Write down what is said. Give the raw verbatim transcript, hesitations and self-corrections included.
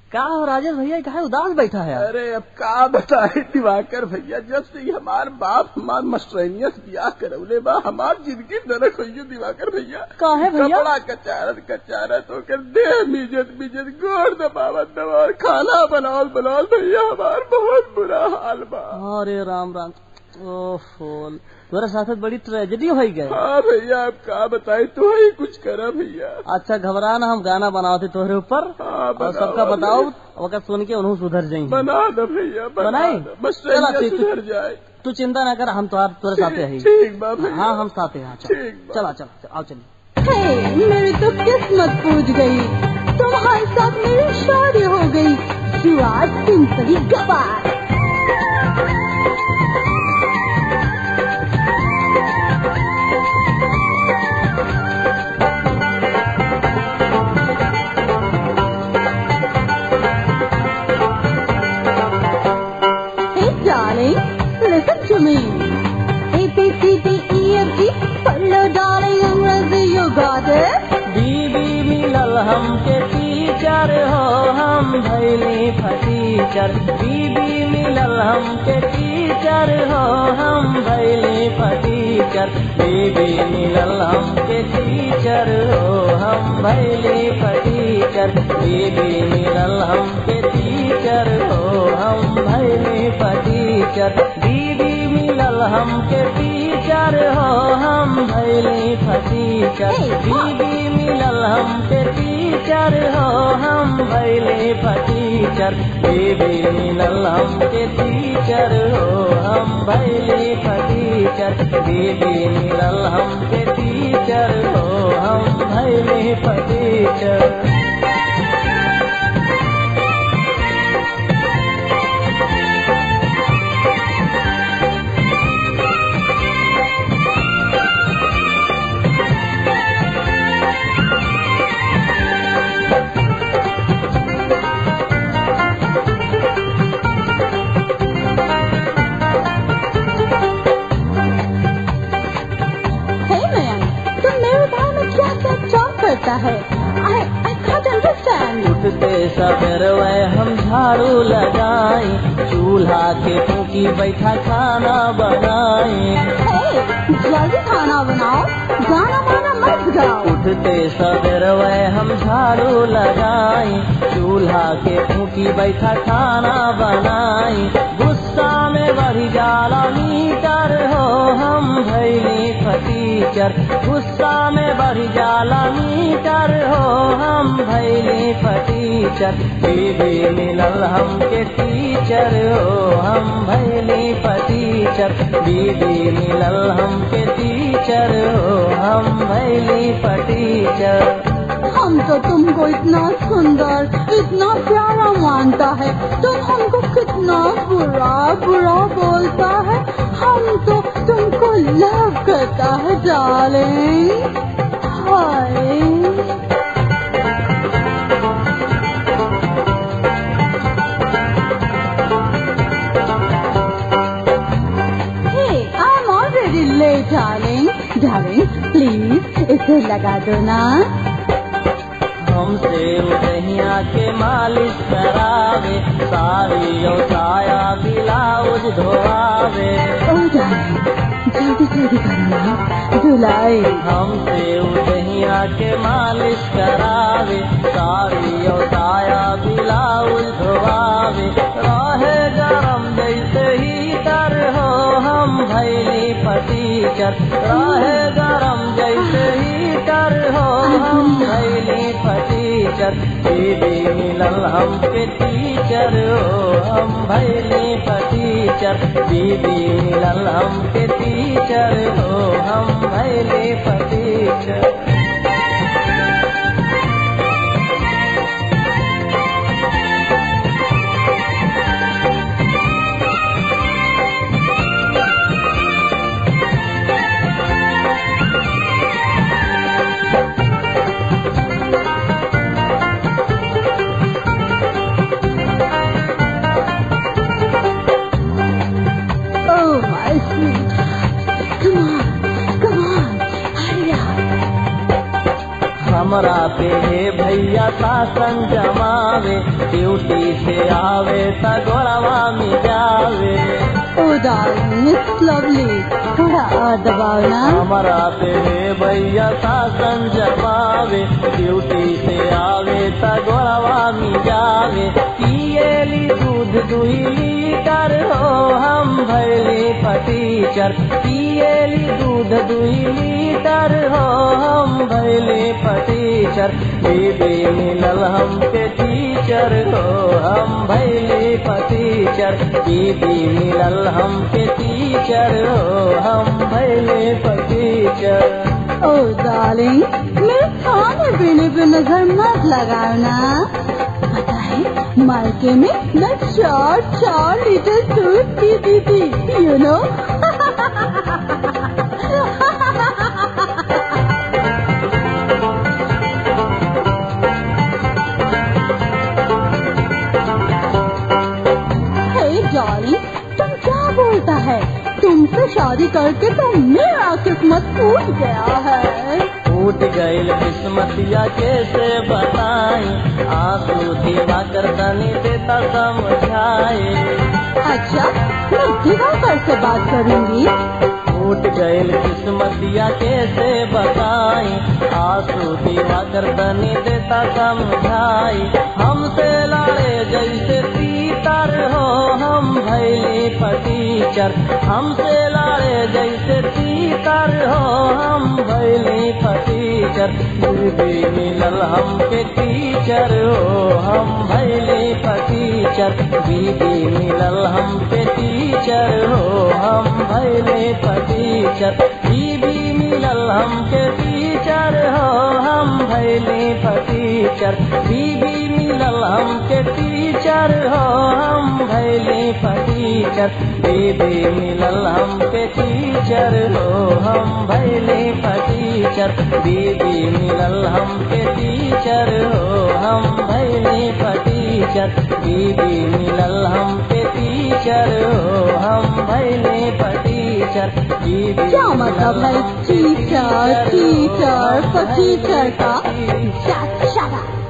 क्या हो राजेश भैया, कहा उदास बैठा है? अरे अब क्या बताए दिवाकर भैया, जब से ही हमार बाप हमार मस्टरेनियस बियाह करौले बा हमार जिंदगी नरक हुई दिवाकर भैया। काहे भैया? कपड़ा कचारत कचारत होकर देह मिजत मिजत गोर दबावत दबावत खाना बनावल बनावल भैया हमार बहुत बुरा हाल बा। अरे राम राम, ओहो तुम्हारे साथ बड़ी ट्रेजेडी हो गई। हाँ भैया अब क्या बताए, तू ही कुछ करा भैया। अच्छा घबरा ना, हम गाना बनाते तुम्हारे ऊपर हाँ, और सबका बताओ, वक्त सुन के उन्होंने सुधर जाएंगे। बना दो भैया, बनाई बस सुधर जाए। तू चिंता ना कर, हम तुम्हारे तुम्हारे साथ हैं। ठीक बा भैया। हाँ हम साथ हैं। चला चला आओ चलिए। हे मेरी तो किस्मत पूज गई, तुम्हारे साथ मेरी शादी हो गई। You are simply गवार। Listen to me. A B C D E F G. Follow darling, अंग्रेजी you got it. बीबी मिलल हमके टीचर हो, हम भैली फटीचर। बीबी मिलल हमके टीचर हो, हम भैली फटीचर। बीबी मिलल हमके टीचर हो, हम भैली फटीचर। बीबी मिलल हमके टीचर हो, हम भैली फटीचर। बीबी मिलल हमके टीचर हो, हम भैली फटीचर। बीबी मिलल हमके टीचर हो, हम भैली फटीचर। बीबी मिलल हमके टीचर हो, हम भैली फटीचर। बीबी मिलल हमके टीचर हो, हम भैली फटीचर। है I, I can't understand. उठते सवेरे हम झाड़ू लगाई, चूल्हा के फूकी बैठा खाना बनाई। hey, जल्दी खाना बनाओ, गाना वाना मत गाओ। उठते सवेरे हम झाड़ू लगाई, चूल्हा के फूकी बैठा खाना बनाई। गुस्सा में बढ़ी जाला मीटर हो, हम भैली फटीचर। गुस्सा में बढ़ी जाला मीटर हो, हम भैली फटीचर। बीबी मिलल हमके टीचर हो, हम भैली फटीचर। बीबी मिलल हमके टीचर हो, हम भैली फटीचर। हम तो तुमको इतना सुंदर इतना प्यारा मानता है, तुम हमको कितना बुरा बुरा बोलता है। हम तो तुमको लव करता है darling. Hi Hey, I'm already late, darling. Darling, please इसे लगा दो ना। हमसे उदहिया के मालिश करावे, साड़ी और साया ब्लाउज धोआवे। ओ डार्लिंग, जल्दी जल्दी करो ना, धुलाई। हमसे उदहिया के मालिश करावे, साड़ी और साया ब्लाउज धोआवे। रहे गरम जैसे हीटर हो, हम भैली फटीचर। रहे गरम जैसे हीटर हो, हम भैली फटीचर। बीबी मिलल हमके टीचर हो, हम भैली फटीचर। बीबी मिलल हमके टीचर हो, हम भैली फटीचर। Oh my sweet, come on, come on, hurry up. हमरा पे हे भैया शासन जमावे, ड्यूटी से आवे त गोड़वा मिजावे। Oh darling, it's lovely. थोड़ा और दबाओ ना। हमरा पे हे भैया शासन जमावे, ड्यूटी से आवे त गोड़वा मिजावे। पियेली दूध दुई लीटर हो हम भैली फटीचर, पियेली दूध दुई लीटर हो हम भैली फटीचर। बीबी मिलल हमके टीचर हो हम भैली फटीचर, बीबी मिलल हमके टीचर हो हम भैली फटीचर। Oh darling, मेरे खाने पीने पे नजर मत लगाओ ना। पता है मायके में मैं चार चार लीटर दूध पीती थी, you know? Hey darling, तुम क्या बोलता है? तुमसे शादी करके तो मेरा किस्मत टूट गया है। टूट गईल किस्मतिया कैसे बताई, आंसू दिवाकर तनी देता समझाए। अच्छा, मैं दिवाकर से बात करूंगी। टूट गईल किस्मतिया कैसे बताई, आंसू दिवाकर तनी देता समझाई। हमसे लड़े जैसे तीतर हो हम भैली फटीचर, हमसे लड़े जैसे तीतर हो हम भैली फटीचर। बीबी मिलल हमके टीचर हो हम भैली फटीचर, बीबी मिलल हमके टीचर हो हम भैली फटीचर। बीबी मिलल हमके टीचर हो हम भैली फटीचर, बीबी मिलल हमके टीचर हो हम भैली फटीचर। बीबी मिलल हमके टीचर हो हम भैली फटीचर, बीबी मिलल हमके टीचर हो हम भैली फटीचर, बीबी मिलल हमके टीचर हो हम भैली फटीचर। क्या मतलब है टीचर टीचर फटीचर का? Shut, shut up.